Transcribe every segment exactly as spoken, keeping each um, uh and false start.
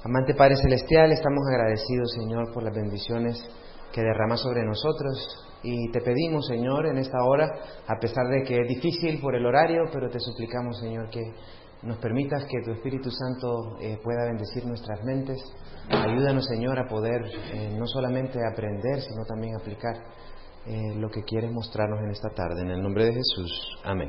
Amante Padre Celestial, estamos agradecidos, Señor, por las bendiciones que derramas sobre nosotros y te pedimos, Señor, en esta hora, a pesar de que es difícil por el horario, pero te suplicamos, Señor, que nos permitas que tu Espíritu Santo eh, pueda bendecir nuestras mentes. Ayúdanos, Señor, a poder eh, no solamente aprender, sino también aplicar eh, lo que quieres mostrarnos en esta tarde. En el nombre de Jesús. Amén.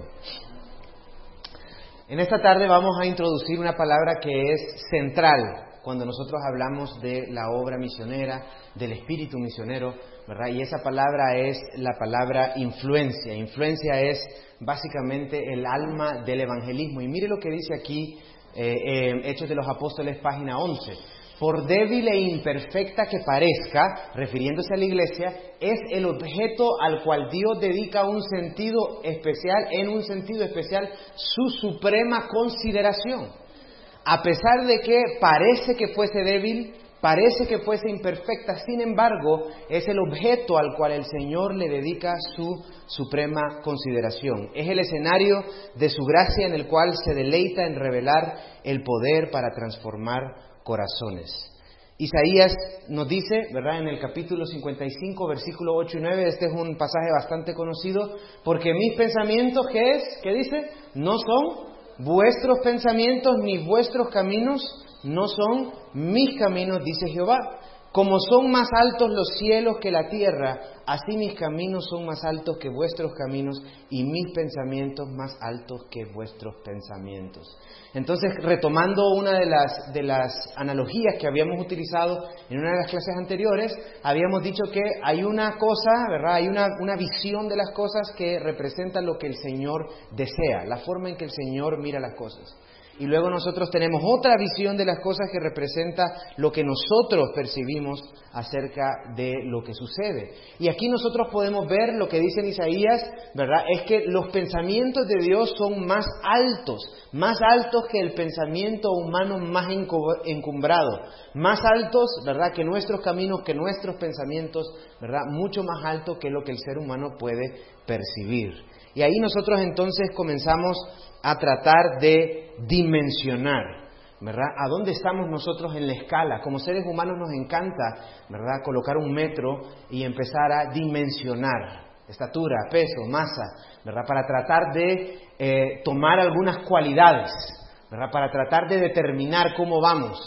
En esta tarde vamos a introducir una palabra que es central cuando nosotros hablamos de la obra misionera, del espíritu misionero, ¿verdad? Y esa palabra es la palabra influencia. Influencia es básicamente el alma del evangelismo. Y mire lo que dice aquí, eh, eh, Hechos de los Apóstoles, página once. Por débil e imperfecta que parezca, refiriéndose a la iglesia, es el objeto al cual Dios dedica un sentido especial, en un sentido especial, su suprema consideración. A pesar de que parece que fuese débil, parece que fuese imperfecta, sin embargo, es el objeto al cual el Señor le dedica su suprema consideración. Es el escenario de su gracia en el cual se deleita en revelar el poder para transformar corazones. Isaías nos dice, ¿verdad?, en el capítulo cincuenta y cinco, versículo ocho y nueve, este es un pasaje bastante conocido, porque mis pensamientos, ¿qué es? ¿Qué dice? No son vuestros pensamientos ni vuestros caminos, no son mis caminos, dice Jehová. Como son más altos los cielos que la tierra, así mis caminos son más altos que vuestros caminos y mis pensamientos más altos que vuestros pensamientos. Entonces, retomando una de las, de las analogías que habíamos utilizado en una de las clases anteriores, habíamos dicho que hay una cosa, ¿verdad? Hay una, una visión de las cosas que representa lo que el Señor desea, la forma en que el Señor mira las cosas. Y luego nosotros tenemos otra visión de las cosas que representa lo que nosotros percibimos acerca de lo que sucede. Y aquí nosotros podemos ver lo que dice en Isaías, ¿verdad? Es que los pensamientos de Dios son más altos, más altos que el pensamiento humano más encumbrado, más altos, ¿verdad?, que nuestros caminos, que nuestros pensamientos, ¿verdad?, mucho más alto que lo que el ser humano puede percibir. Y ahí nosotros entonces comenzamos a tratar de dimensionar, ¿verdad? ¿A dónde estamos nosotros en la escala? Como seres humanos nos encanta, ¿verdad?, colocar un metro y empezar a dimensionar estatura, peso, masa, ¿verdad?, para tratar de eh, tomar algunas cualidades, ¿verdad?, para tratar de determinar cómo vamos.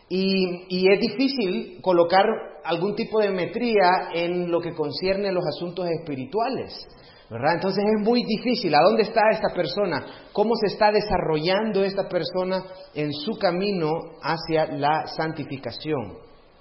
Y, y es difícil colocar algún tipo de metría en lo que concierne a los asuntos espirituales, ¿verdad? Entonces es muy difícil. ¿A dónde está esta persona? ¿Cómo se está desarrollando esta persona en su camino hacia la santificación?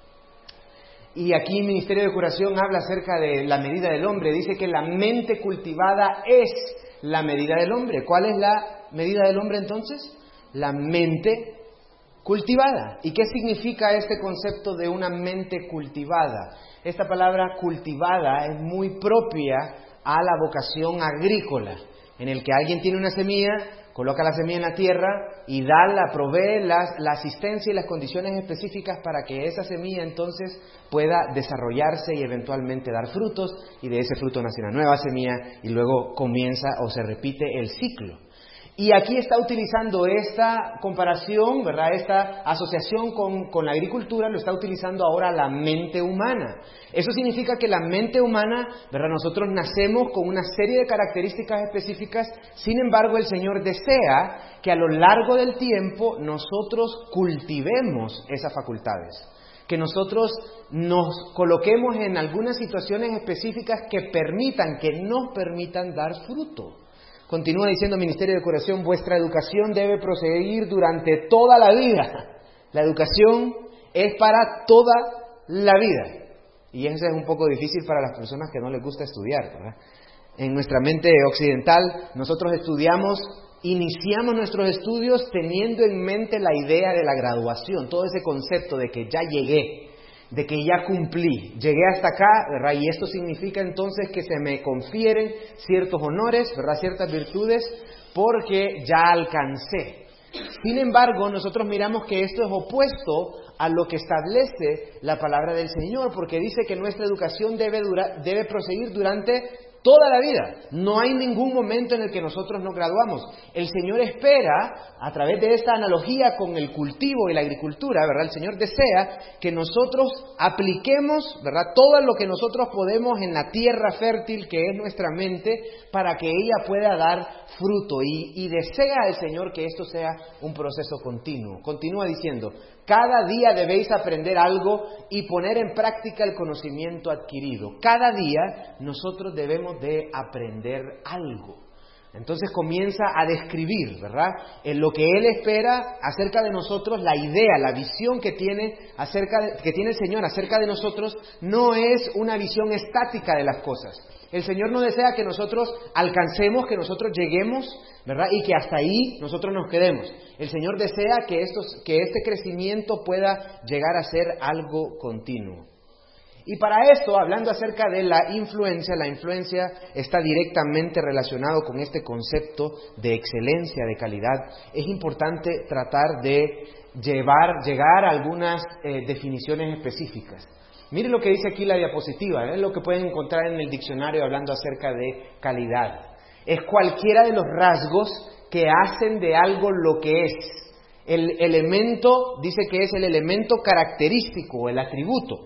Y aquí el Ministerio de Curación habla acerca de la medida del hombre. Dice que la mente cultivada es la medida del hombre. ¿Cuál es la medida del hombre entonces? La mente cultivada. ¿Y qué significa este concepto de una mente cultivada? Esta palabra cultivada es muy propia a la vocación agrícola, en el que alguien tiene una semilla, coloca la semilla en la tierra y da, la provee la, la asistencia y las condiciones específicas para que esa semilla entonces pueda desarrollarse y eventualmente dar frutos, y de ese fruto nace una nueva semilla y luego comienza o se repite el ciclo. Y aquí está utilizando esta comparación, ¿verdad?, esta asociación con, con la agricultura, lo está utilizando ahora la mente humana. Eso significa que la mente humana, ¿verdad?, nosotros nacemos con una serie de características específicas, sin embargo el Señor desea que a lo largo del tiempo nosotros cultivemos esas facultades, que nosotros nos coloquemos en algunas situaciones específicas que permitan, que nos permitan dar fruto. Continúa diciendo el Ministerio de Curación, vuestra educación debe proseguir durante toda la vida. La educación es para toda la vida. Y eso es un poco difícil para las personas que no les gusta estudiar, ¿verdad? En nuestra mente occidental, nosotros estudiamos, iniciamos nuestros estudios teniendo en mente la idea de la graduación, todo ese concepto de que ya llegué, de que ya cumplí, llegué hasta acá, ¿verdad? Y esto significa entonces que se me confieren ciertos honores, ¿verdad?, ciertas virtudes, porque ya alcancé. Sin embargo, nosotros miramos que esto es opuesto a lo que establece la palabra del Señor, porque dice que nuestra educación debe, durar, debe proseguir durante Toda la vida. No hay ningún momento en el que nosotros nos graduamos. El Señor espera, a través de esta analogía con el cultivo y la agricultura, ¿verdad? El Señor desea que nosotros apliquemos, ¿verdad?, todo lo que nosotros podemos en la tierra fértil que es nuestra mente para que ella pueda dar fruto. Y, y desea el Señor que esto sea un proceso continuo. Continúa diciendo, cada día debéis aprender algo y poner en práctica el conocimiento adquirido. Cada día nosotros debemos de aprender algo. Entonces comienza a describir, ¿verdad?, en lo que Él espera acerca de nosotros, la idea, la visión que tiene, acerca de, que tiene el Señor acerca de nosotros, no es una visión estática de las cosas. El Señor no desea que nosotros alcancemos, que nosotros lleguemos, ¿verdad?, y que hasta ahí nosotros nos quedemos. El Señor desea que, estos, que este crecimiento pueda llegar a ser algo continuo. Y para esto, hablando acerca de la influencia, la influencia está directamente relacionado con este concepto de excelencia, de calidad. Es importante tratar de llevar, llegar a algunas eh, definiciones específicas. Miren lo que dice aquí la diapositiva, es ¿eh? lo que pueden encontrar en el diccionario hablando acerca de calidad. Es cualquiera de los rasgos que hacen de algo lo que es. El elemento, dice que es el elemento característico, el atributo.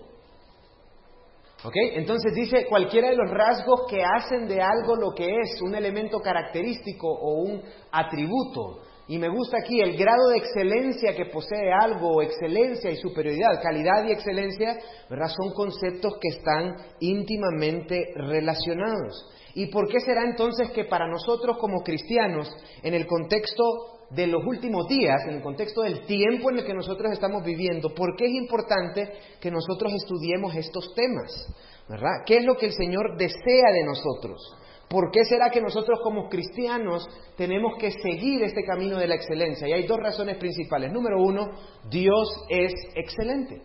¿Ok? Entonces dice cualquiera de los rasgos que hacen de algo lo que es, un elemento característico o un atributo. Y me gusta aquí el grado de excelencia que posee algo, excelencia y superioridad, calidad y excelencia, ¿verdad?, son conceptos que están íntimamente relacionados. ¿Y por qué será entonces que para nosotros como cristianos, en el contexto de los últimos días, en el contexto del tiempo en el que nosotros estamos viviendo, por qué es importante que nosotros estudiemos estos temas, ¿verdad? ¿Qué es lo que el Señor desea de nosotros? ¿Por qué será que nosotros como cristianos tenemos que seguir este camino de la excelencia? Y hay dos razones principales. Número uno, Dios es excelente.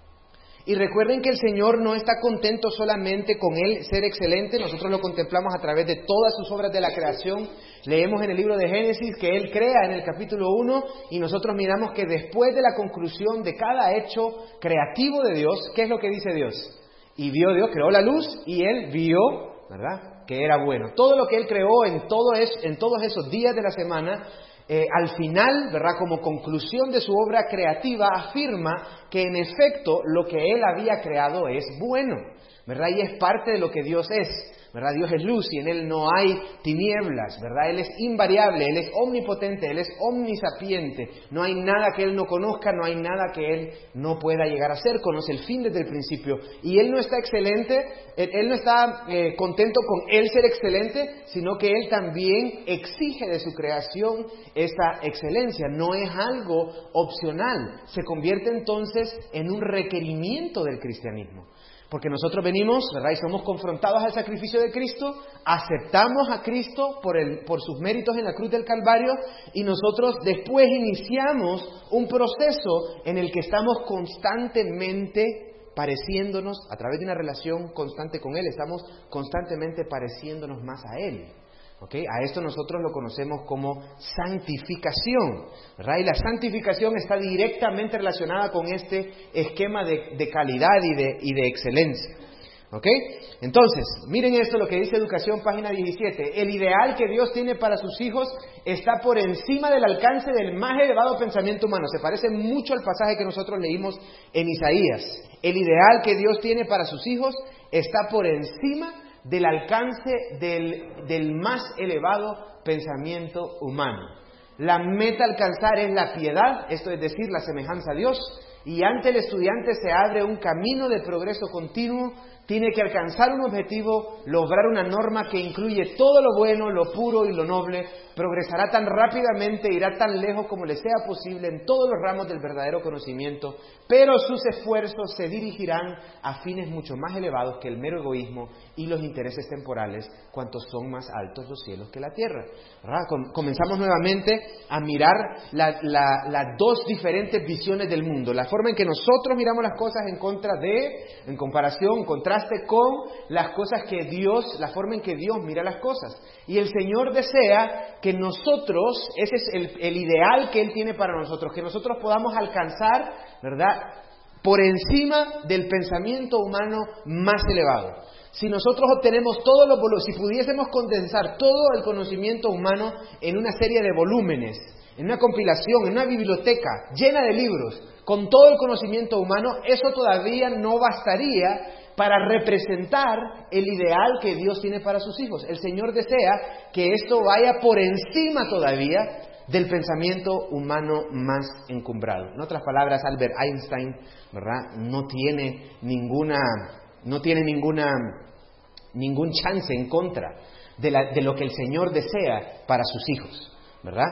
Y recuerden que el Señor no está contento solamente con Él ser excelente. Nosotros lo contemplamos a través de todas sus obras de la creación. Leemos en el libro de Génesis que Él crea en el capítulo uno y nosotros miramos que después de la conclusión de cada hecho creativo de Dios, ¿qué es lo que dice Dios? Y vio Dios, creó la luz y Él vio, ¿verdad?, que era bueno. Todo lo que Él creó en, todo es, en todos esos días de la semana, Eh, al final, ¿verdad?, como conclusión de su obra creativa, afirma que en efecto lo que Él había creado es bueno, ¿verdad? Y es parte de lo que Dios es, ¿verdad? Dios es luz y en Él no hay tinieblas, ¿verdad? Él es invariable, Él es omnipotente, Él es omnisapiente. No hay nada que Él no conozca, no hay nada que Él no pueda llegar a ser. Conoce el fin desde el principio. Y Él no está excelente, Él, él no está eh, contento con Él ser excelente, sino que Él también exige de su creación esa excelencia. No es algo opcional. Se convierte entonces en un requerimiento del cristianismo. Porque nosotros venimos, ¿verdad?, y somos confrontados al sacrificio de Cristo, aceptamos a Cristo por, el, por sus méritos en la cruz del Calvario y nosotros después iniciamos un proceso en el que estamos constantemente pareciéndonos, a través de una relación constante con Él, estamos constantemente pareciéndonos más a Él. ¿Okay? A esto nosotros lo conocemos como santificación, ¿verdad? Y la santificación está directamente relacionada con este esquema de, de calidad y de, y de excelencia. ¿Okay? Entonces, miren esto, lo que dice Educación, página diecisiete. El ideal que Dios tiene para sus hijos está por encima del alcance del más elevado pensamiento humano. Se parece mucho al pasaje que nosotros leímos en Isaías. El ideal que Dios tiene para sus hijos está por encima del alcance del, del más elevado pensamiento humano. La meta a alcanzar es la piedad, esto es decir, la semejanza a Dios, y ante el estudiante se abre un camino de progreso continuo. Tiene que alcanzar un objetivo, lograr una norma que incluye todo lo bueno, lo puro y lo noble. Progresará tan rápidamente, irá tan lejos como le sea posible en todos los ramos del verdadero conocimiento, pero sus esfuerzos se dirigirán a fines mucho más elevados que el mero egoísmo y los intereses temporales, cuantos son más altos los cielos que la tierra. ¿Verdad? Comenzamos nuevamente a mirar las la, la dos diferentes visiones del mundo, la forma en que nosotros miramos las cosas en contra de, en comparación, en contraste con las cosas que Dios, la forma en que Dios mira las cosas. Y el Señor desea que nosotros, ese es el, el ideal que Él tiene para nosotros, que nosotros podamos alcanzar, ¿verdad?, por encima del pensamiento humano más elevado. Si nosotros obtenemos todos los volúmenes, si pudiésemos condensar todo el conocimiento humano en una serie de volúmenes, en una compilación, en una biblioteca llena de libros, con todo el conocimiento humano, eso todavía no bastaría para representar el ideal que Dios tiene para sus hijos. El Señor desea que esto vaya por encima todavía del pensamiento humano más encumbrado. En otras palabras, Albert Einstein, ¿verdad?, no tiene ninguna, no tiene ninguna, ningún chance en contra de, la, de lo que el Señor desea para sus hijos, ¿verdad?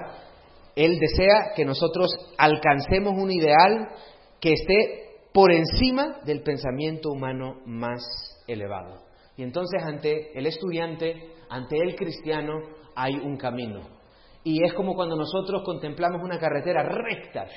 Él desea que nosotros alcancemos un ideal que esté por encima del pensamiento humano más elevado. Y entonces ante el estudiante, ante el cristiano, hay un camino. Y es como cuando nosotros contemplamos una carretera recta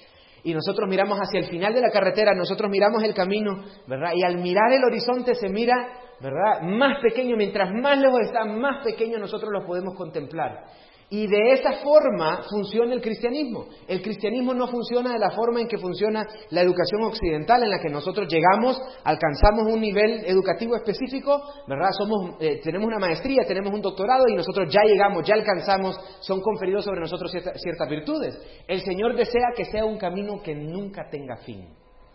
y nosotros miramos hacia el final de la carretera, nosotros miramos el camino, ¿verdad? Y al mirar el horizonte se mira, ¿verdad?, más pequeño. Mientras más lejos está, más pequeño nosotros lo podemos contemplar. Y de esa forma funciona el cristianismo. El cristianismo no funciona de la forma en que funciona la educación occidental, en la que nosotros llegamos, alcanzamos un nivel educativo específico, ¿verdad? Somos, eh, tenemos una maestría, tenemos un doctorado y nosotros ya llegamos, ya alcanzamos, son conferidos sobre nosotros cierta, ciertas virtudes. El Señor desea que sea un camino que nunca tenga fin.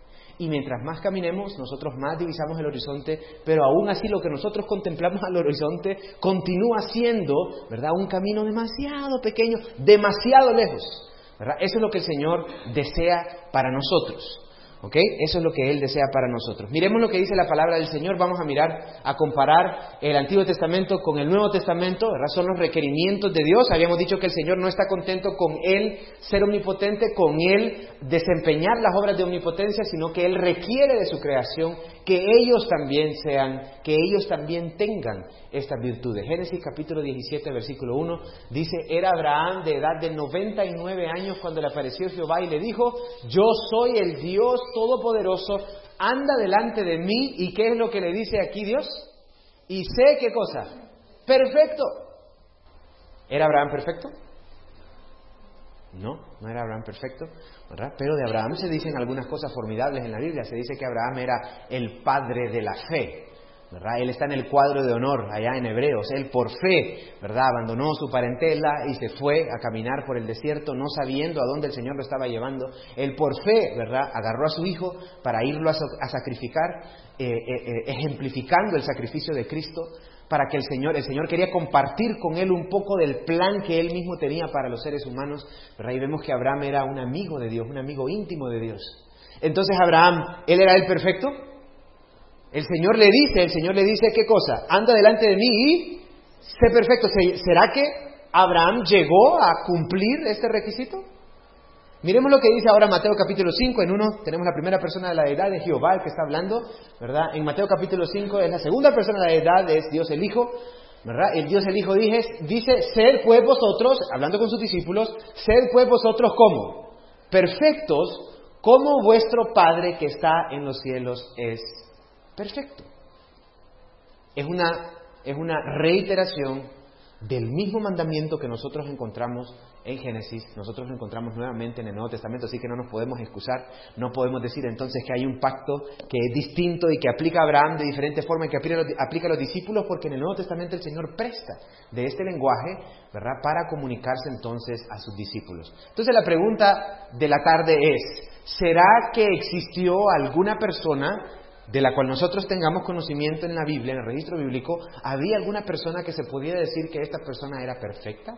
Y mientras más caminemos, nosotros más divisamos el horizonte, pero aún así lo que nosotros contemplamos al horizonte continúa siendo, ¿verdad?, un camino demasiado pequeño, demasiado lejos, ¿verdad? Eso es lo que el Señor desea para nosotros, ¿ok? Eso es lo que Él desea para nosotros. Miremos lo que dice la palabra del Señor. Vamos a mirar, a comparar el Antiguo Testamento con el Nuevo Testamento, ¿verdad? Son los requerimientos de Dios. Habíamos dicho que el Señor no está contento con Él ser omnipotente, con Él desempeñar las obras de omnipotencia, sino que Él requiere de su creación que ellos también sean, que ellos también tengan estas virtudes. Génesis capítulo diecisiete, versículo uno, dice: era Abraham de edad de noventa y nueve años cuando le apareció Jehová y le dijo: yo soy el Dios Todopoderoso, anda delante de mí. ¿Y qué es lo que le dice aquí Dios? Y sé, ¿qué cosa? Perfecto. ¿Era Abraham perfecto? No, no era Abraham perfecto, ¿verdad? Pero de Abraham se dicen algunas cosas formidables en la Biblia. Se dice que Abraham era el padre de la fe, ¿verdad? Él está en el cuadro de honor allá en Hebreos. Él por fe, ¿verdad?, abandonó su parentela y se fue a caminar por el desierto, no sabiendo a dónde el Señor lo estaba llevando. Él por fe, ¿verdad?, agarró a su hijo para irlo a, a sacrificar, eh, eh, eh, ejemplificando el sacrificio de Cristo, para que el Señor, el Señor quería compartir con él un poco del plan que él mismo tenía para los seres humanos, ¿verdad? Y vemos que Abraham era un amigo de Dios, un amigo íntimo de Dios. Entonces Abraham, ¿él era el perfecto? El Señor le dice, el Señor le dice, ¿qué cosa? Anda delante de mí y sé perfecto. ¿Será que Abraham llegó a cumplir este requisito? Miremos lo que dice ahora Mateo capítulo cinco. En uno tenemos la primera persona de la deidad de Jehová, el que está hablando, ¿verdad? En Mateo capítulo cinco es la segunda persona de la deidad, es Dios el Hijo, ¿verdad? El Dios el Hijo dice, dice, sed pues vosotros, hablando con sus discípulos, sed pues vosotros ¿cómo? Perfectos, como vuestro Padre que está en los cielos es perfecto. Es una, es una reiteración del mismo mandamiento que nosotros encontramos en Génesis, nosotros lo encontramos nuevamente en el Nuevo Testamento, así que no nos podemos excusar, no podemos decir entonces que hay un pacto que es distinto y que aplica a Abraham de diferente forma y que aplica a, los, aplica a los discípulos, porque en el Nuevo Testamento el Señor presta de este lenguaje, ¿verdad?, para comunicarse entonces a sus discípulos. Entonces la pregunta de la tarde es, ¿será que existió alguna persona de la cual nosotros tengamos conocimiento en la Biblia, en el registro bíblico? ¿Había alguna persona que se podía decir que esta persona era perfecta?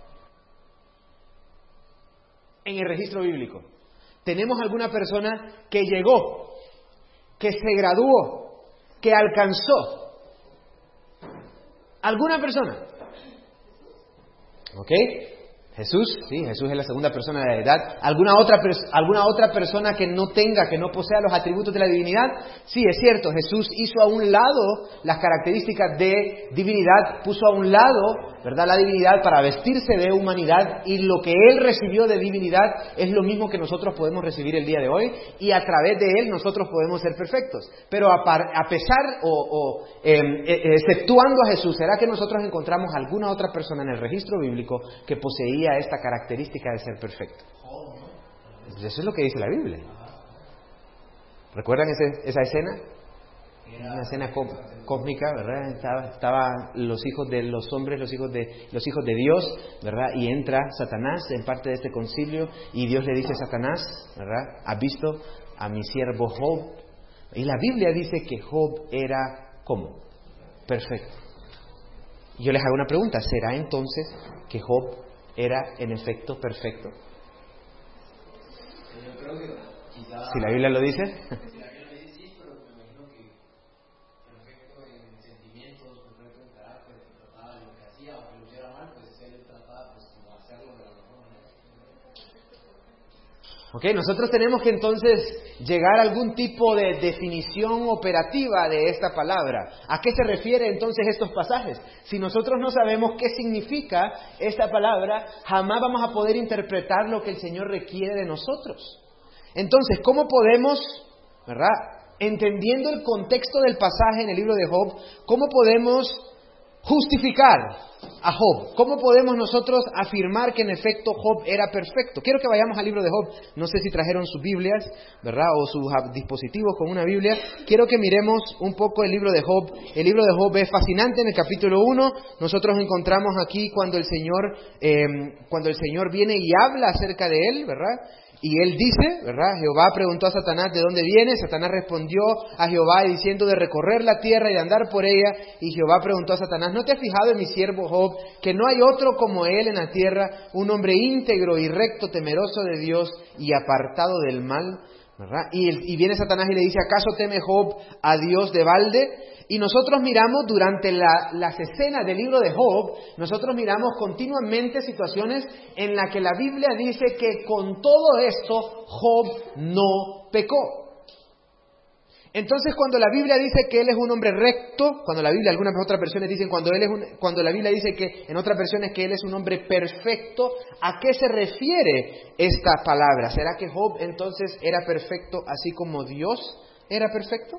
En el registro bíblico, ¿tenemos alguna persona que llegó, que se graduó, que alcanzó? ¿Alguna persona? ¿Ok? Jesús, sí, Jesús es la segunda persona de la deidad. ¿Alguna otra, ¿Alguna otra persona que no tenga, que no posea los atributos de la divinidad? Sí, es cierto, Jesús hizo a un lado las características de divinidad, puso a un lado, ¿verdad?, la divinidad para vestirse de humanidad, y lo que Él recibió de divinidad es lo mismo que nosotros podemos recibir el día de hoy, y a través de Él nosotros podemos ser perfectos. Pero a, par, a pesar o, o eh, eh, exceptuando a Jesús, ¿será que nosotros encontramos alguna otra persona en el registro bíblico que poseía esta característica de ser perfecto? Eso es lo que dice la Biblia. ¿Recuerdan ese, esa escena? Una escena cósmica, ¿verdad? Estaba, estaba los hijos de los hombres, los hijos de los hijos de Dios, ¿verdad? Y entra Satanás en parte de este concilio y Dios le dice a Satanás, ¿verdad? ¿Has visto a mi siervo Job? Y la Biblia dice que Job era ¿cómo? Perfecto. Y yo les hago una pregunta, ¿será entonces que Job era en efecto perfecto? Yo creo que quizá... Si la Biblia lo dice. Ok, nosotros tenemos que entonces llegar a algún tipo de definición operativa de esta palabra. ¿A qué se refiere entonces estos pasajes? Si nosotros no sabemos qué significa esta palabra, jamás vamos a poder interpretar lo que el Señor requiere de nosotros. Entonces, ¿cómo podemos, verdad, entendiendo el contexto del pasaje en el libro de Job, cómo podemos justificar a Job? ¿Cómo podemos nosotros afirmar que en efecto Job era perfecto? Quiero que vayamos al libro de Job. No sé si trajeron sus Biblias, ¿verdad? O sus dispositivos con una Biblia. Quiero que miremos un poco el libro de Job. El libro de Job es fascinante. En el capítulo uno nosotros encontramos aquí cuando el Señor, eh, cuando el Señor viene y habla acerca de él, ¿verdad? Y él dice, ¿verdad? Jehová preguntó a Satanás de dónde viene. Satanás respondió a Jehová diciendo de recorrer la tierra y de andar por ella. Y Jehová preguntó a Satanás, ¿no te has fijado en mi siervo Job, que no hay otro como él en la tierra, un hombre íntegro y recto, temeroso de Dios y apartado del mal? ¿Verdad? Y, el, y viene Satanás y le dice, ¿acaso teme Job a Dios de balde? Y nosotros miramos durante la, las escenas del libro de Job, nosotros miramos continuamente situaciones en las que la Biblia dice que con todo esto Job no pecó. Entonces, cuando la Biblia dice que él es un hombre recto, cuando la Biblia, algunas otras versiones dicen cuando él es un, cuando la Biblia dice que en otras versiones que él es un hombre perfecto, ¿a qué se refiere esta palabra? ¿Será que Job entonces era perfecto así como Dios era perfecto?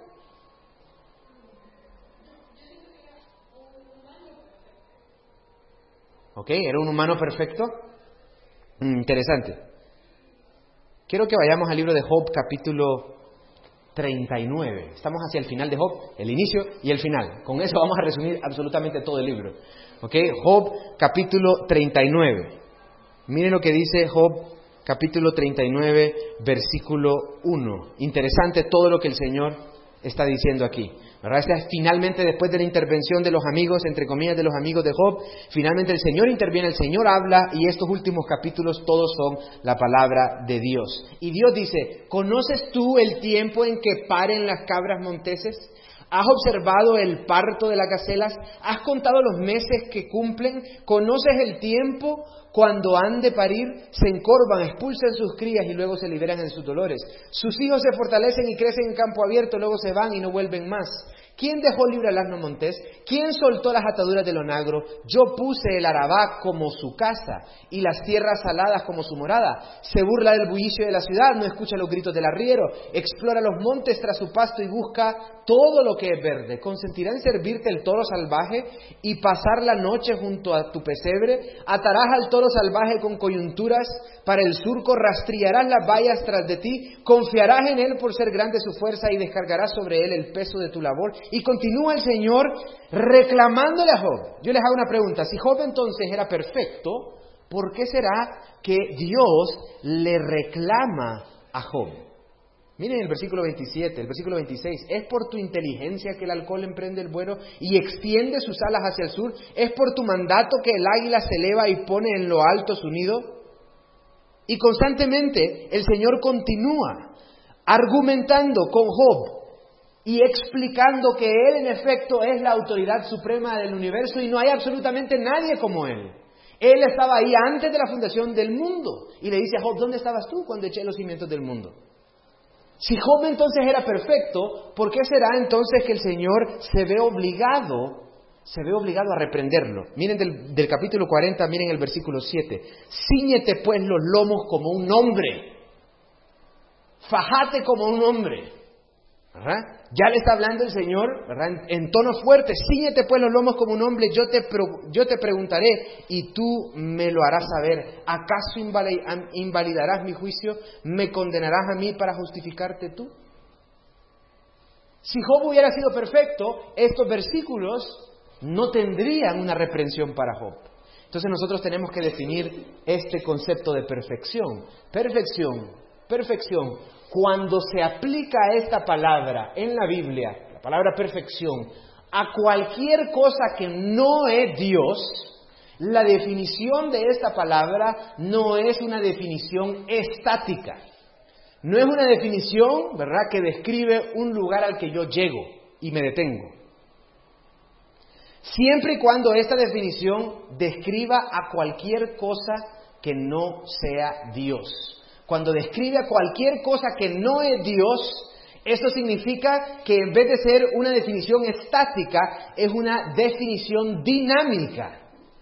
¿Ok? ¿Era un humano perfecto? Mm, interesante. Quiero que vayamos al libro de Job, capítulo treinta y nueve. Estamos hacia el final de Job, el inicio y el final. Con eso vamos a resumir absolutamente todo el libro. ¿Ok? Job, capítulo treinta y nueve. Miren lo que dice Job, capítulo treinta y nueve, versículo uno. Interesante todo lo que el Señor está diciendo aquí. ¿Verdad? Esta es finalmente, después de la intervención de los amigos, entre comillas, de los amigos de Job, finalmente el Señor interviene, el Señor habla, y estos últimos capítulos todos son la palabra de Dios. Y Dios dice, ¿conoces tú el tiempo en que paren las cabras monteses? ¿Has observado el parto de las gacelas? ¿Has contado los meses que cumplen? ¿Conoces el tiempo cuando han de parir? Se encorvan, expulsan sus crías y luego se liberan en sus dolores. Sus hijos se fortalecen y crecen en campo abierto, luego se van y no vuelven más. ¿Quién dejó libre al asno montés? ¿Quién soltó las ataduras del onagro? Yo puse el Arabá como su casa y las tierras saladas como su morada. Se burla del bullicio de la ciudad, no escucha los gritos del arriero. Explora los montes tras su pasto y busca todo lo que es verde. ¿Consentirá en servirte el toro salvaje y pasar la noche junto a tu pesebre? ¿Atarás al toro salvaje con coyunturas para el surco? ¿Rastrillarás las vallas tras de ti? ¿Confiarás en él por ser grande su fuerza y descargarás sobre él el peso de tu labor? Y continúa el Señor reclamándole a Job. Yo les hago una pregunta. Si Job entonces era perfecto, ¿por qué será que Dios le reclama a Job? Miren el versículo veintisiete, el versículo veintiséis. ¿Es por tu inteligencia que el halcón emprende el vuelo y extiende sus alas hacia el sur? ¿Es por tu mandato que el águila se eleva y pone en lo alto su nido? Y constantemente el Señor continúa argumentando con Job y explicando que Él en efecto es la autoridad suprema del universo y no hay absolutamente nadie como Él. Él estaba ahí antes de la fundación del mundo. Y le dice a Job, ¿dónde estabas tú cuando eché los cimientos del mundo? Si Job entonces era perfecto, ¿por qué será entonces que el Señor se ve obligado, se ve obligado a reprenderlo? Miren del, del capítulo cuarenta, miren el versículo siete. Cíñete pues los lomos como un hombre. Fajate como un hombre. ¿Verdad? Ya le está hablando el Señor, ¿verdad? En, en tono fuerte. Cíñete pues los lomos como un hombre, yo te, yo te preguntaré y tú me lo harás saber. ¿Acaso invalidarás mi juicio? ¿Me condenarás a mí para justificarte tú? Si Job hubiera sido perfecto, estos versículos no tendrían una reprensión para Job. Entonces nosotros tenemos que definir este concepto de perfección. Perfección, perfección. Cuando se aplica esta palabra en la Biblia, la palabra perfección, a cualquier cosa que no es Dios, la definición de esta palabra no es una definición estática. No es una definición, ¿verdad?, que describe un lugar al que yo llego y me detengo. Siempre y cuando esta definición describa a cualquier cosa que no sea Dios. Cuando describe a cualquier cosa que no es Dios, eso significa que en vez de ser una definición estática, es una definición dinámica.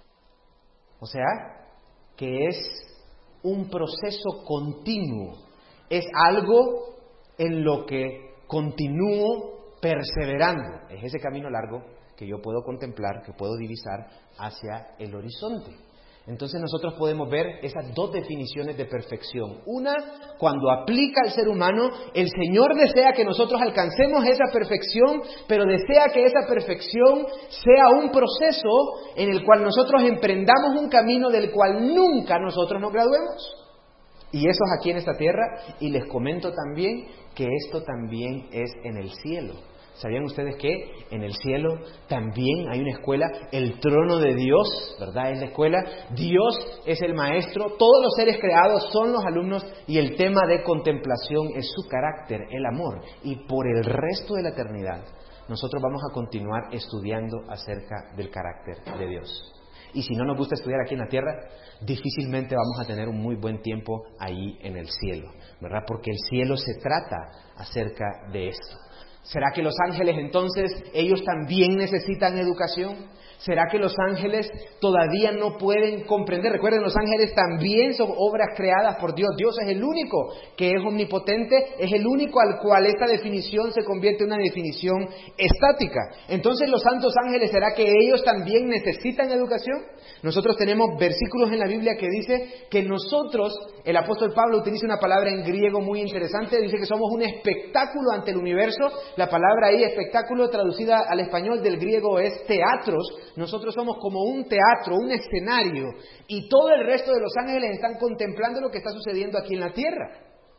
O sea, que es un proceso continuo. Es algo en lo que continúo perseverando. Es ese camino largo que yo puedo contemplar, que puedo divisar hacia el horizonte. Entonces nosotros podemos ver esas dos definiciones de perfección. Una, cuando aplica al ser humano, el Señor desea que nosotros alcancemos esa perfección, pero desea que esa perfección sea un proceso en el cual nosotros emprendamos un camino del cual nunca nosotros nos graduemos. Y eso es aquí en esta tierra, y les comento también que esto también es en el cielo. ¿Sabían ustedes que en el cielo también hay una escuela? El trono de Dios, ¿verdad?, es la escuela. Dios es el maestro, todos los seres creados son los alumnos, y el tema de contemplación es su carácter, el amor. Y por el resto de la eternidad nosotros vamos a continuar estudiando acerca del carácter de Dios. Y si no nos gusta estudiar aquí en la tierra, difícilmente vamos a tener un muy buen tiempo ahí en el cielo, ¿verdad? Porque el cielo se trata acerca de esto. ¿Será que los ángeles entonces, ellos también necesitan educación? ¿Será que los ángeles todavía no pueden comprender? Recuerden, los ángeles también son obras creadas por Dios. Dios es el único que es omnipotente, es el único al cual esta definición se convierte en una definición estática. Entonces, ¿los santos ángeles, será que ellos también necesitan educación? Nosotros tenemos versículos en la Biblia que dice que nosotros, el apóstol Pablo utiliza una palabra en griego muy interesante, dice que somos un espectáculo ante el universo. La palabra ahí, espectáculo, traducida al español del griego es teatros. Nosotros somos como un teatro, un escenario, y todo el resto de los ángeles están contemplando lo que está sucediendo aquí en la tierra.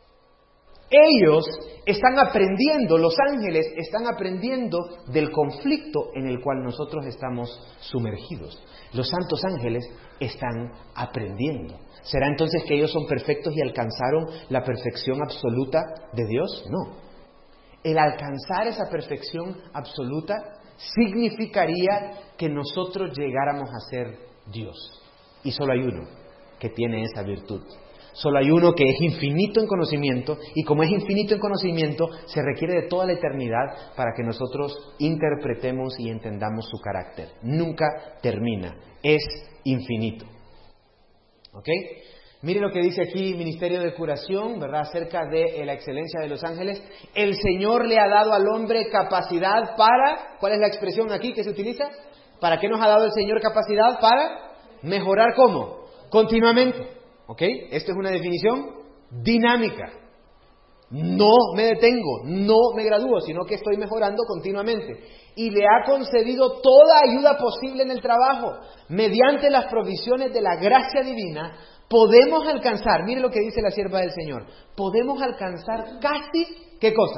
Ellos están aprendiendo, los ángeles están aprendiendo del conflicto en el cual nosotros estamos sumergidos. Los santos ángeles están aprendiendo. ¿Será entonces que ellos son perfectos y alcanzaron la perfección absoluta de Dios? No. El alcanzar esa perfección absoluta significaría que nosotros llegáramos a ser Dios. Y solo hay uno que tiene esa virtud. Solo hay uno que es infinito en conocimiento, y como es infinito en conocimiento, se requiere de toda la eternidad para que nosotros interpretemos y entendamos su carácter. Nunca termina, es infinito. ¿Ok? Mire lo que dice aquí Ministerio de Curación, ¿verdad?, acerca de la excelencia de los ángeles. El Señor le ha dado al hombre capacidad para... ¿Cuál es la expresión aquí que se utiliza? ¿Para qué nos ha dado el Señor capacidad? Para mejorar, ¿cómo? Continuamente. ¿Ok? Esto es una definición dinámica. No me detengo, no me gradúo, sino que estoy mejorando continuamente. Y le ha concedido toda ayuda posible en el trabajo. Mediante las provisiones de la gracia divina, podemos alcanzar, mire lo que dice la sierva del Señor, podemos alcanzar casi, ¿qué cosa?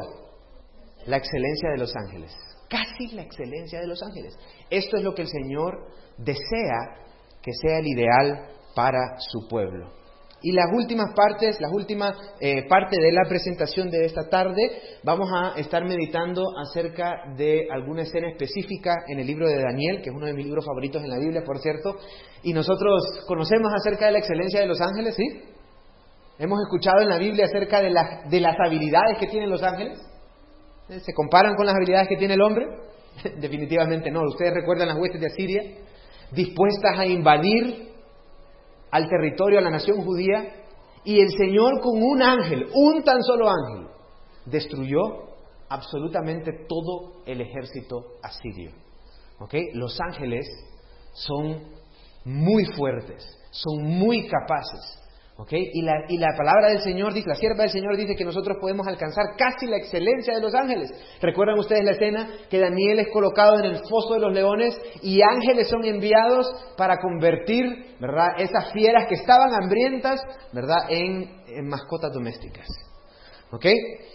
La excelencia de los ángeles. Casi la excelencia de los ángeles. Esto es lo que el Señor desea que sea el ideal para su pueblo. Y las últimas partes, las últimas eh, parte de la presentación de esta tarde, vamos a estar meditando acerca de alguna escena específica en el libro de Daniel, que es uno de mis libros favoritos en la Biblia, por cierto. Y nosotros conocemos acerca de la excelencia de los ángeles, ¿sí? Hemos escuchado en la Biblia acerca de, la, de las habilidades que tienen los ángeles. ¿Se comparan con las habilidades que tiene el hombre? Definitivamente no. Ustedes recuerdan las huestes de Asiria, dispuestas a invadir al territorio, a la nación judía, y el Señor con un ángel, un tan solo ángel, destruyó absolutamente todo el ejército asirio. ¿Okay? Los ángeles son muy fuertes, son muy capaces. ¿Ok? Y la, y la palabra del Señor dice, la sierva del Señor dice que nosotros podemos alcanzar casi la excelencia de los ángeles. ¿Recuerdan ustedes la escena que Daniel es colocado en el foso de los leones y ángeles son enviados para convertir, ¿verdad?, esas fieras que estaban hambrientas, ¿verdad?, en, en mascotas domésticas? ¿Ok?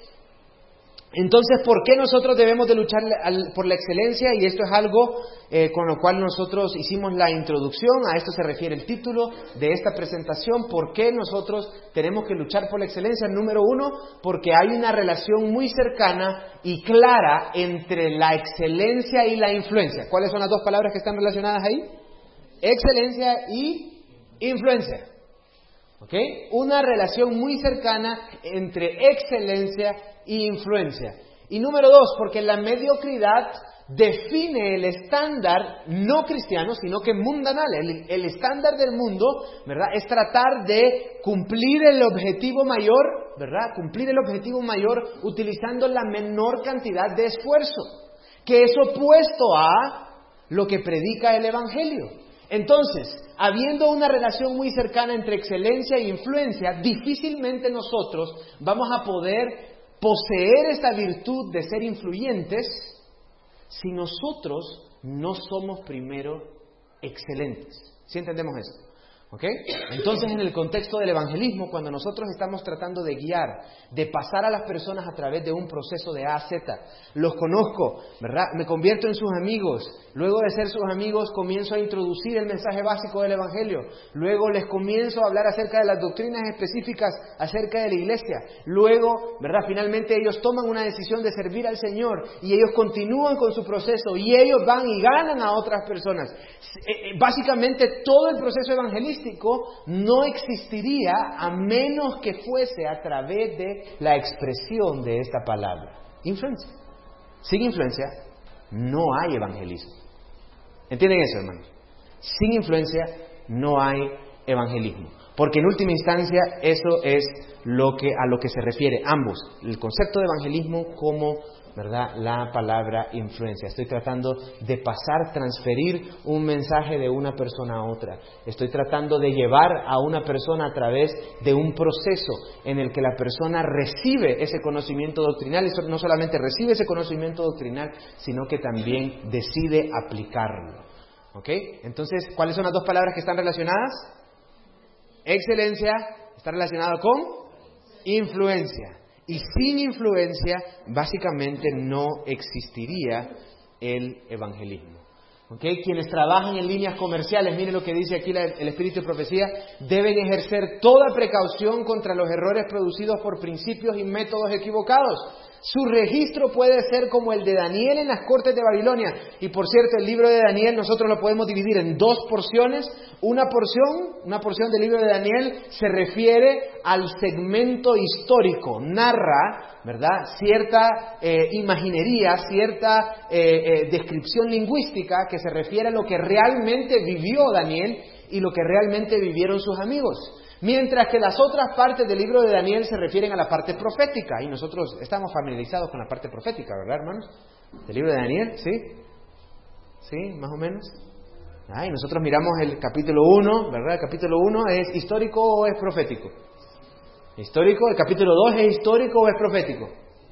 Entonces, ¿por qué nosotros debemos de luchar al, por la excelencia? Y esto es algo eh, con lo cual nosotros hicimos la introducción, a esto se refiere el título de esta presentación. ¿Por qué nosotros tenemos que luchar por la excelencia? Número uno, porque hay una relación muy cercana y clara entre la excelencia y la influencia. ¿Cuáles son las dos palabras que están relacionadas ahí? Excelencia y influencia. ¿Ok? Una relación muy cercana entre excelencia e influencia. Y número dos, porque la mediocridad define el estándar no cristiano, sino que mundanal. El, el estándar del mundo, ¿verdad?, es tratar de cumplir el objetivo mayor, ¿verdad? Cumplir el objetivo mayor utilizando la menor cantidad de esfuerzo, que es opuesto a lo que predica el Evangelio. Entonces, habiendo una relación muy cercana entre excelencia e influencia, difícilmente nosotros vamos a poder poseer esta virtud de ser influyentes si nosotros no somos primero excelentes. ¿Sí entendemos eso? ¿Ok? Entonces, en el contexto del evangelismo, cuando nosotros estamos tratando de guiar, de pasar a las personas a través de un proceso de A a Z, los conozco, ¿verdad? Me convierto en sus amigos. Luego de ser sus amigos, comienzo a introducir el mensaje básico del evangelio. Luego les comienzo a hablar acerca de las doctrinas específicas acerca de la iglesia. Luego, ¿verdad?, finalmente ellos toman una decisión de servir al Señor y ellos continúan con su proceso y ellos van y ganan a otras personas. Básicamente, todo el proceso evangelístico no existiría a menos que fuese a través de la expresión de esta palabra, influencia. Sin influencia no hay evangelismo. ¿Entienden eso, hermanos? Sin influencia no hay evangelismo, porque en última instancia eso es lo que a lo que se refiere ambos, el concepto de evangelismo como, ¿verdad?, la palabra influencia. Estoy tratando de pasar, transferir un mensaje de una persona a otra. Estoy tratando de llevar a una persona a través de un proceso en el que la persona recibe ese conocimiento doctrinal y no solamente recibe ese conocimiento doctrinal, sino que también decide aplicarlo. ¿Ok? Entonces, ¿cuáles son las dos palabras que están relacionadas? Excelencia está relacionado con influencia. Y sin influencia, básicamente no existiría el evangelismo. ¿Okay? Quienes trabajan en líneas comerciales, miren lo que dice aquí la, el Espíritu de Profecía, deben ejercer toda precaución contra los errores producidos por principios y métodos equivocados. Su registro puede ser como el de Daniel en las cortes de Babilonia. Y por cierto, el libro de Daniel nosotros lo podemos dividir en dos porciones. Una porción, una porción del libro de Daniel se refiere al segmento histórico, narra, ¿verdad?, cierta eh, imaginería, cierta eh, eh, descripción lingüística que se refiere a lo que realmente vivió Daniel y lo que realmente vivieron sus amigos. Mientras que las otras partes del libro de Daniel se refieren a la parte profética. Y nosotros estamos familiarizados con la parte profética, ¿verdad, hermanos? ¿Del libro de Daniel? ¿Sí? ¿Sí? ¿Más o menos? Ah, y nosotros miramos el capítulo uno, ¿verdad? El capítulo uno ¿es histórico o es profético? ¿Histórico? ¿El capítulo dos es histórico o es profético?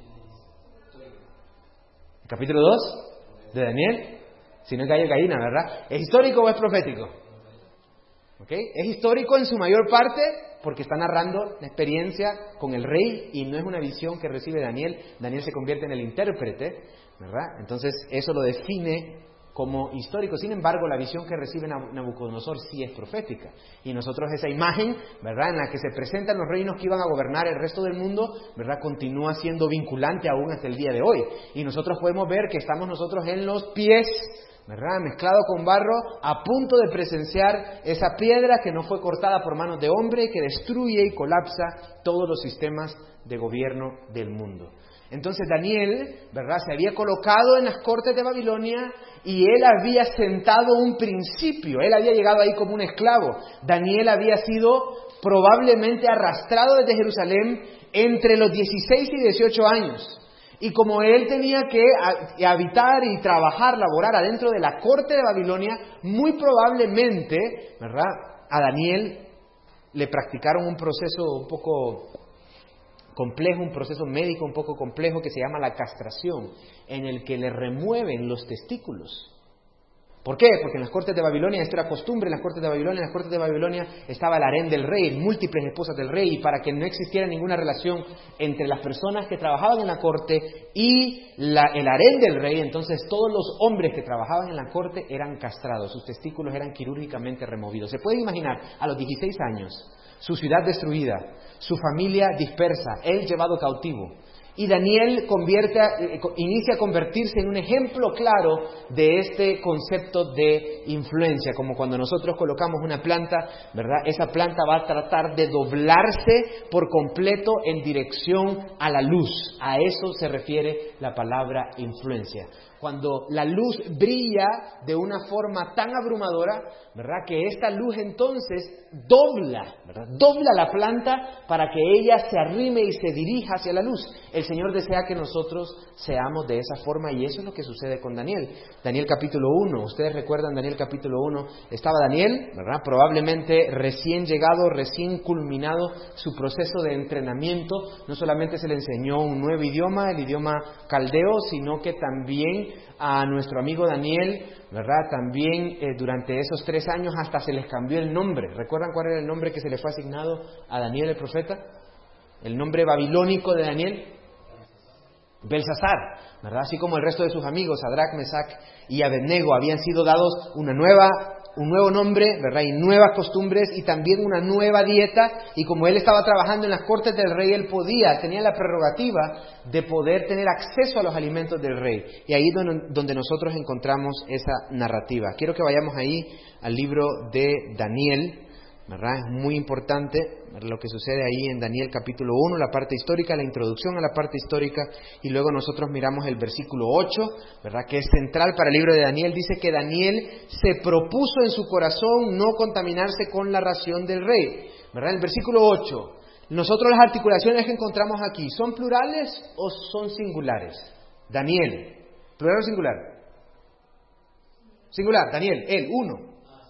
¿El capítulo dos de Daniel? Si no es gallo gallina, ¿verdad? ¿Es histórico o es profético? ¿Okay? Es histórico en su mayor parte porque está narrando la experiencia con el rey y no es una visión que recibe Daniel. Daniel se convierte en el intérprete, ¿verdad? Entonces eso lo define como histórico. Sin embargo, la visión que recibe Nabucodonosor sí es profética. Y nosotros esa imagen, ¿verdad?, en la que se presentan los reinos que iban a gobernar el resto del mundo, ¿verdad?, continúa siendo vinculante aún hasta el día de hoy. Y nosotros podemos ver que estamos nosotros en los pies, ¿verdad?, mezclado con barro, a punto de presenciar esa piedra que no fue cortada por manos de hombre, que destruye y colapsa todos los sistemas de gobierno del mundo. Entonces Daniel, ¿verdad?, se había colocado en las cortes de Babilonia y él había sentado un principio. Él había llegado ahí como un esclavo. Daniel había sido probablemente arrastrado desde Jerusalén entre los dieciséis y dieciocho años. Y como él tenía que habitar y trabajar, laborar adentro de la corte de Babilonia, muy probablemente, ¿verdad?, a Daniel le practicaron un proceso un poco complejo, un proceso médico un poco complejo que se llama la castración, en el que le remueven los testículos. ¿Por qué? Porque en las cortes de Babilonia, esto era costumbre, en las cortes de Babilonia, en las cortes de Babilonia estaba el harén del rey, múltiples esposas del rey, y para que no existiera ninguna relación entre las personas que trabajaban en la corte y la, el harén del rey, entonces todos los hombres que trabajaban en la corte eran castrados, sus testículos eran quirúrgicamente removidos. Se puede imaginar, a los dieciséis años, su ciudad destruida, su familia dispersa, él llevado cautivo. Y Daniel convierte, inicia a convertirse en un ejemplo claro de este concepto de influencia, como cuando nosotros colocamos una planta, ¿verdad? Esa planta va a tratar de doblarse por completo en dirección a la luz. A eso se refiere la palabra influencia. Cuando la luz brilla de una forma tan abrumadora, ¿verdad? Que esta luz entonces dobla, ¿verdad? Dobla la planta para que ella se arrime y se dirija hacia la luz. El Señor desea que nosotros seamos de esa forma y eso es lo que sucede con Daniel. Daniel capítulo uno, ustedes recuerdan Daniel capítulo uno, estaba Daniel, ¿verdad? Probablemente recién llegado, recién culminado su proceso de entrenamiento. No solamente se le enseñó un nuevo idioma, el idioma caldeo, sino que también a nuestro amigo Daniel, ¿verdad? También eh, durante esos tres años hasta se les cambió el nombre. ¿Recuerdan cuál era el nombre que se le fue asignado a Daniel el profeta? El nombre babilónico de Daniel, Belsasar, ¿verdad? Así como el resto de sus amigos, Sadrach, Mesach y Abednego, habían sido dados una nueva, un nuevo nombre, ¿verdad? Y nuevas costumbres y también una nueva dieta. Y como él estaba trabajando en las cortes del rey, él podía, tenía la prerrogativa de poder tener acceso a los alimentos del rey. Y ahí es donde, donde nosotros encontramos esa narrativa. Quiero que vayamos ahí al libro de Daniel, ¿verdad? Es muy importante lo que sucede ahí en Daniel capítulo uno, la parte histórica, la introducción a la parte histórica, y luego nosotros miramos el versículo ocho, ¿verdad? Que es central para el libro de Daniel. Dice que Daniel se propuso en su corazón no contaminarse con la ración del rey, ¿verdad? El versículo ocho, nosotros las articulaciones que encontramos aquí, ¿son plurales o son singulares? Daniel, ¿plural o singular? Singular, Daniel, él, uno.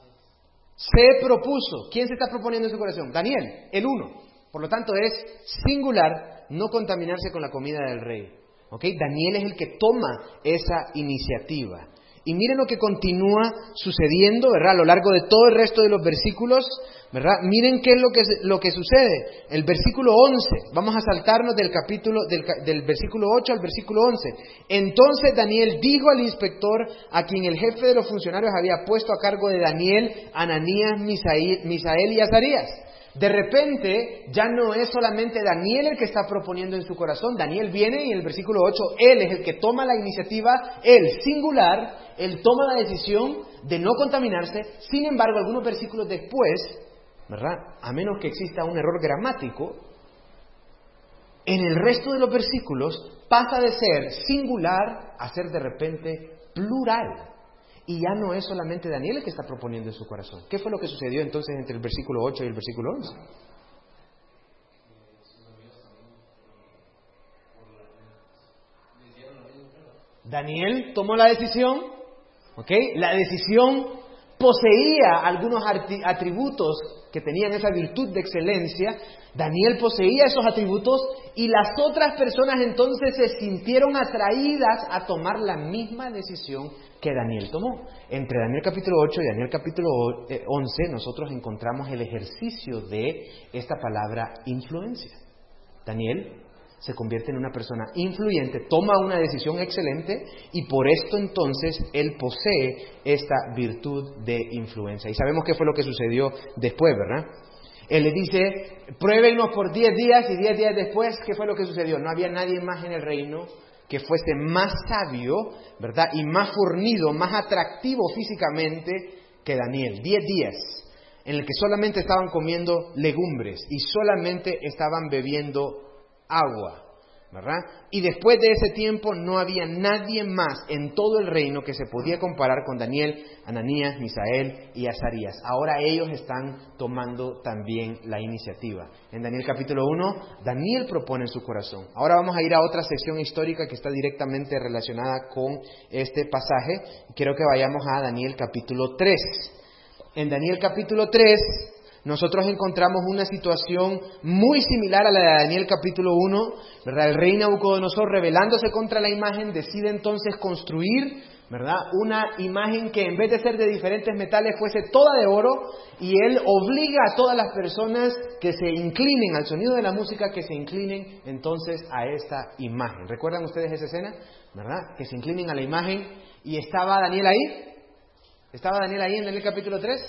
Se propuso. ¿Quién se está proponiendo en su corazón? Daniel, el uno. Por lo tanto es singular no contaminarse con la comida del rey. ¿Ok? Daniel es el que toma esa iniciativa. Y miren lo que continúa sucediendo, ¿verdad? A lo largo de todo el resto de los versículos, ¿verdad? Miren qué es lo que, lo que sucede. El versículo once, vamos a saltarnos del capítulo, del, del versículo ocho al versículo once. Entonces Daniel dijo al inspector, a quien el jefe de los funcionarios había puesto a cargo de Daniel, Ananías, Misael, Misael y Azarías. De repente, ya no es solamente Daniel el que está proponiendo en su corazón. Daniel viene y en el versículo ocho, él es el que toma la iniciativa, él singular, él toma la decisión de no contaminarse. Sin embargo, algunos versículos después, ¿verdad? A menos que exista un error gramático, en el resto de los versículos pasa de ser singular a ser de repente plural. Y ya no es solamente Daniel el que está proponiendo en su corazón. ¿Qué fue lo que sucedió entonces entre el versículo ocho y el versículo once? Daniel tomó la decisión, ¿ok? La decisión poseía algunos atributos que tenían esa virtud de excelencia. Daniel poseía esos atributos y las otras personas entonces se sintieron atraídas a tomar la misma decisión que Daniel tomó. Entre Daniel capítulo ocho y Daniel capítulo once nosotros encontramos el ejercicio de esta palabra influencia. Daniel se convierte en una persona influyente, toma una decisión excelente y por esto entonces él posee esta virtud de influencia. Y sabemos qué fue lo que sucedió después, ¿verdad? Él le dice, pruébennos por diez días y diez días después, ¿qué fue lo que sucedió? No había nadie más en el reino que fuese más sabio, ¿verdad? Y más fornido, más atractivo físicamente que Daniel. Diez días en el que solamente estaban comiendo legumbres y solamente estaban bebiendo agua, ¿verdad? Y después de ese tiempo no había nadie más en todo el reino que se podía comparar con Daniel, Ananías, Misael y Azarías. Ahora ellos están tomando también la iniciativa. En Daniel capítulo uno, Daniel propone en su corazón. Ahora vamos a ir a otra sección histórica que está directamente relacionada con este pasaje. Quiero que vayamos a Daniel capítulo tres. En Daniel capítulo tres nosotros encontramos una situación muy similar a la de Daniel capítulo uno, ¿verdad? El rey Nabucodonosor, rebelándose contra la imagen, decide entonces construir, ¿verdad?, una imagen que en vez de ser de diferentes metales fuese toda de oro, y él obliga a todas las personas que se inclinen al sonido de la música, que se inclinen entonces a esta imagen. ¿Recuerdan ustedes esa escena? ¿Verdad? Que se inclinen a la imagen. ¿Y estaba Daniel ahí? ¿Estaba Daniel ahí en el capítulo tres?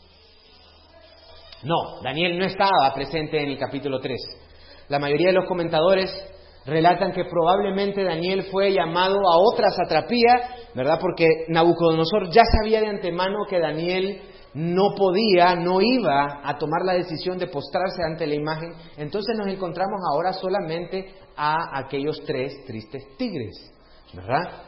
No, Daniel no estaba presente en el capítulo tres. La mayoría de los comentadores relatan que probablemente Daniel fue llamado a otra satrapía, ¿verdad? Porque Nabucodonosor ya sabía de antemano que Daniel no podía, no iba a tomar la decisión de postrarse ante la imagen. Entonces nos encontramos ahora solamente a aquellos tres tristes tigres, ¿verdad?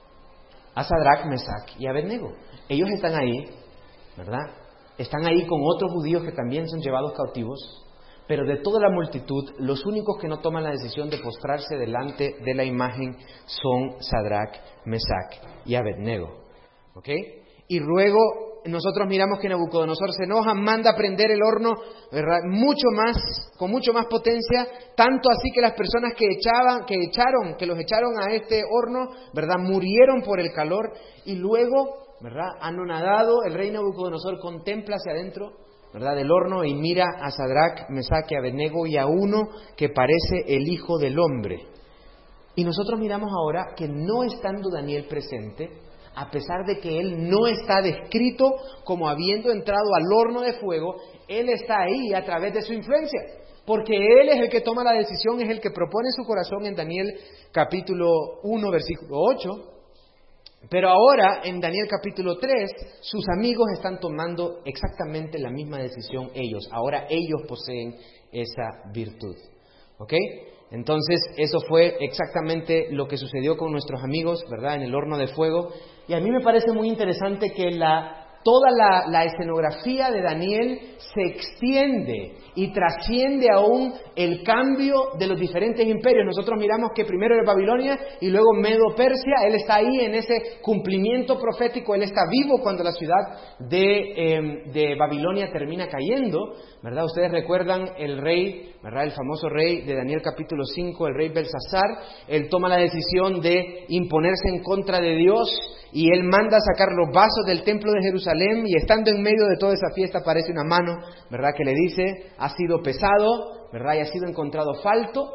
A Sadrach, Mesach y Abednego. Ellos están ahí, ¿verdad? Están ahí con otros judíos que también son llevados cautivos, pero de toda la multitud, los únicos que no toman la decisión de postrarse delante de la imagen son Sadrach, Mesach y Abednego. ¿Ok? Y luego nosotros miramos que Nabucodonosor se enoja, manda a prender el horno, ¿verdad?, mucho más, con mucho más potencia, tanto así que las personas que echaban, que echaron, que los echaron a este horno, ¿verdad?, murieron por el calor. Y luego, ¿verdad?, anonadado, el rey Nabucodonosor contempla hacia adentro, ¿verdad?, del horno, y mira a Sadrach, Mesach y Abednego y a uno que parece el Hijo del Hombre. Y nosotros miramos ahora que no estando Daniel presente, a pesar de que él no está descrito como habiendo entrado al horno de fuego, él está ahí a través de su influencia, porque él es el que toma la decisión, es el que propone su corazón en Daniel capítulo uno, versículo ocho. Pero ahora, en Daniel capítulo tres, sus amigos están tomando exactamente la misma decisión ellos. Ahora ellos poseen esa virtud. ¿Ok? Entonces, eso fue exactamente lo que sucedió con nuestros amigos, ¿verdad?, en el horno de fuego. Y a mí me parece muy interesante que la, toda la, la escenografía de Daniel se extiende y trasciende aún el cambio de los diferentes imperios. Nosotros miramos que primero era Babilonia y luego Medo-Persia. Él está ahí en ese cumplimiento profético, él está vivo cuando la ciudad de, eh, de Babilonia termina cayendo, ¿verdad? Ustedes recuerdan el rey, ¿verdad?, el famoso rey de Daniel capítulo cinco, el rey Belsasar. Él toma la decisión de imponerse en contra de Dios y él manda sacar los vasos del templo de Jerusalén, y estando en medio de toda esa fiesta aparece una mano, ¿verdad?, que le dice: ha sido pesado, ¿verdad?, y ha sido encontrado falto.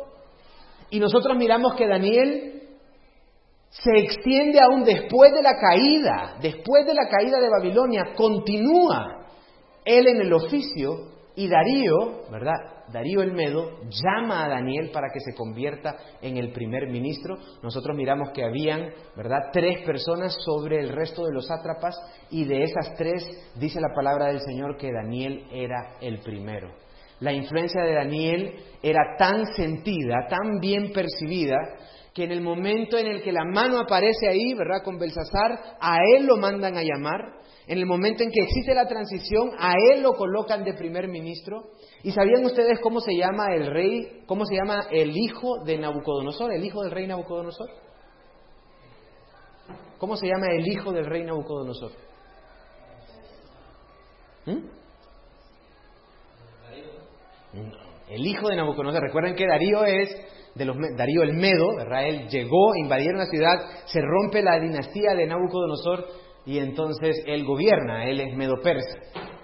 Y nosotros miramos que Daniel se extiende aún después de la caída, después de la caída de Babilonia, continúa él en el oficio, y Darío, ¿verdad?, Darío el Medo, llama a Daniel para que se convierta en el primer ministro. Nosotros miramos que habían, ¿verdad?, tres personas sobre el resto de los sátrapas, y de esas tres dice la palabra del Señor que Daniel era el primero. La influencia de Daniel era tan sentida, tan bien percibida, que en el momento en el que la mano aparece ahí, ¿verdad?, con Belsasar, a él lo mandan a llamar. En el momento en que existe la transición, a él lo colocan de primer ministro. ¿Y sabían ustedes cómo se llama el rey, cómo se llama el hijo de Nabucodonosor, el hijo del rey Nabucodonosor? ¿Cómo se llama el hijo del rey Nabucodonosor? ¿Mm? El hijo de Nabucodonosor. Recuerden que Darío es de los Darío el Medo, ¿verdad? Él llegó, invadieron la ciudad, se rompe la dinastía de Nabucodonosor y entonces él gobierna, él es Medo-Persa.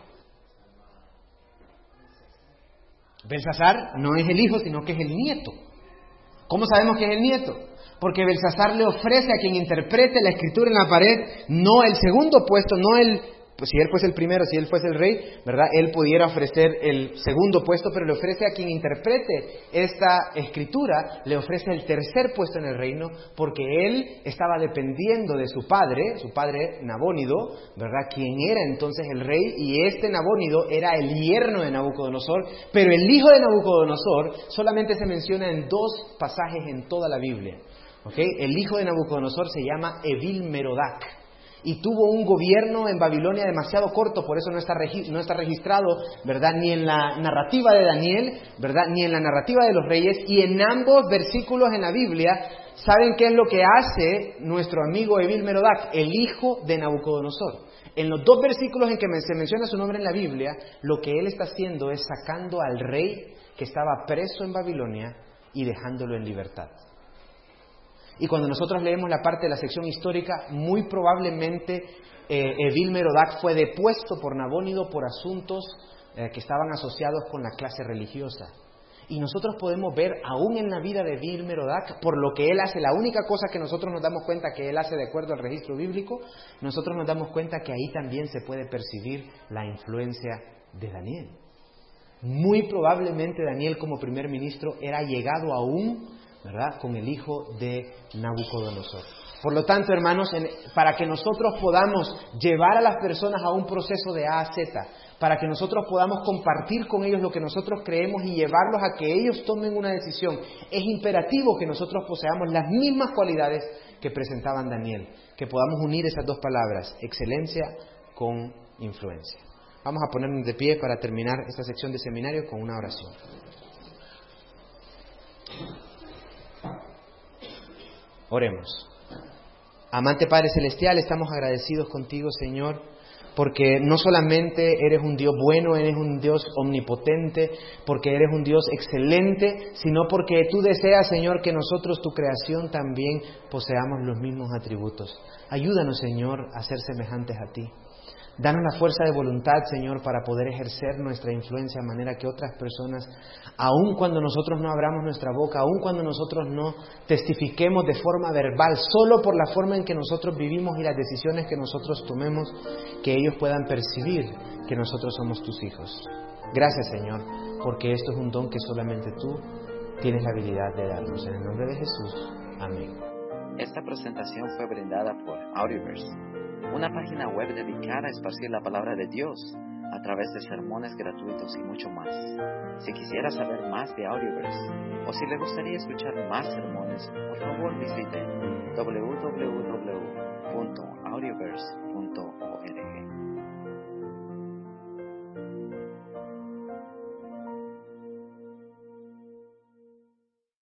Belsasar no es el hijo, sino que es el nieto. ¿Cómo sabemos que es el nieto? Porque Belsasar le ofrece a quien interprete la escritura en la pared, no el segundo puesto, no el... Pues si él fuese el primero, si él fuese el rey, ¿verdad?, él pudiera ofrecer el segundo puesto, pero le ofrece a quien interprete esta escritura, le ofrece el tercer puesto en el reino, porque él estaba dependiendo de su padre, su padre Nabónido, ¿verdad?, quien era entonces el rey, y este Nabónido era el yerno de Nabucodonosor, pero el hijo de Nabucodonosor solamente se menciona en dos pasajes en toda la Biblia. ¿Okay? El hijo de Nabucodonosor se llama Evil-Merodach. Y tuvo un gobierno en Babilonia demasiado corto, por eso no está, regi- no está registrado, ¿verdad?, ni en la narrativa de Daniel, ¿verdad?, ni en la narrativa de los reyes. Y en ambos versículos en la Biblia, ¿saben qué es lo que hace nuestro amigo Evil-Merodach? El hijo de Nabucodonosor. En los dos versículos en que se menciona su nombre en la Biblia, lo que él está haciendo es sacando al rey que estaba preso en Babilonia y dejándolo en libertad. Y cuando nosotros leemos la parte de la sección histórica, muy probablemente eh, Evil-Merodach fue depuesto por Nabónido por asuntos eh, que estaban asociados con la clase religiosa. Y nosotros podemos ver, aún en la vida de Evil-Merodach, por lo que él hace, la única cosa que nosotros nos damos cuenta que él hace de acuerdo al registro bíblico, nosotros nos damos cuenta que ahí también se puede percibir la influencia de Daniel. Muy probablemente Daniel como primer ministro era llegado aún, ¿verdad?, con el hijo de Nabucodonosor. Por lo tanto, hermanos, en, para que nosotros podamos llevar a las personas a un proceso de A a Z, para que nosotros podamos compartir con ellos lo que nosotros creemos y llevarlos a que ellos tomen una decisión, es imperativo que nosotros poseamos las mismas cualidades que presentaban Daniel, que podamos unir esas dos palabras, excelencia con influencia. Vamos a ponernos de pie para terminar esta sección de seminario con una oración. Oremos. Amante Padre Celestial, estamos agradecidos contigo, Señor, porque no solamente eres un Dios bueno, eres un Dios omnipotente, porque eres un Dios excelente, sino porque tú deseas, Señor, que nosotros, tu creación, también poseamos los mismos atributos. Ayúdanos, Señor, a ser semejantes a ti. Danos la fuerza de voluntad, Señor, para poder ejercer nuestra influencia de manera que otras personas, aun cuando nosotros no abramos nuestra boca, aun cuando nosotros no testifiquemos de forma verbal, solo por la forma en que nosotros vivimos y las decisiones que nosotros tomemos, que ellos puedan percibir que nosotros somos tus hijos. Gracias, Señor, porque esto es un don que solamente tú tienes la habilidad de darnos. En el nombre de Jesús. Amén. Esta presentación fue brindada por Audioverse, una página web dedicada a esparcir la palabra de Dios a través de sermones gratuitos y mucho más. Si quisiera saber más de Audioverse o si le gustaría escuchar más sermones, por favor visite doble u doble u doble u punto audioverse punto org.